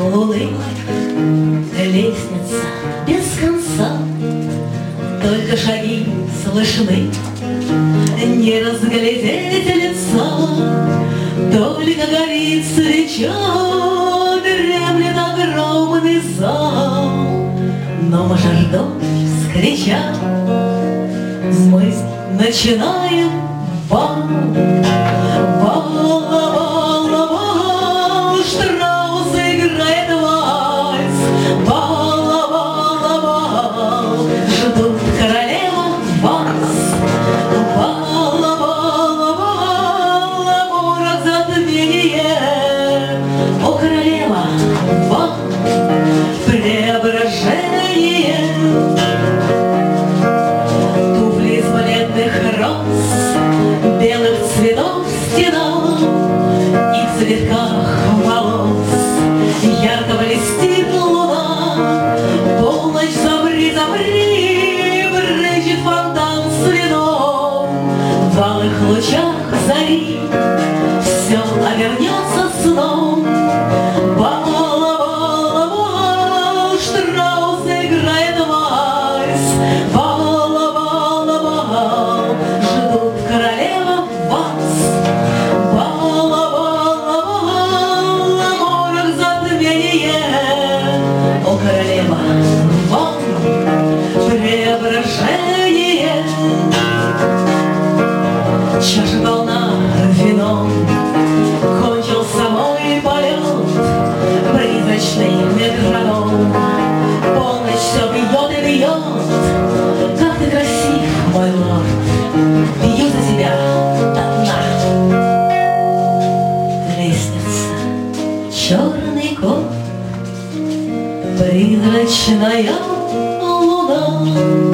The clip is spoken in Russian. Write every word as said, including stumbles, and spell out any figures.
луны, лестница без конца, только шаги слышны, не разглядеть лица, только горит свеча, дремлет огромный зал. Но мажордом скрича, мы начинаем бал. Бал, бал, бал, Штраус играет вальс. Бал, бал, бал, ждут королева вас. Бал, бал, бал, город затмение. О, королева, бал, преображение. Туфли из балетных роз, белых цветов стена, и в цветках волос ярко блестит луна. Полночь, замри, замри, брызжет фонтан с вином. В алых лучах зари все обернется сном. Бал, бал, бал, Штраус играет вальс. Бал, бал, бал, ждут королева вас. Бал, бал, бал, морок затмение. О, королева, вам преображение. Чаша полна вином, кончился мой полет, призрачный метроном. Полночь все бьет и бьет. Как ты красив, мой лорд, бью за тебя до дна. Лестница, черный кот, призрачная луна.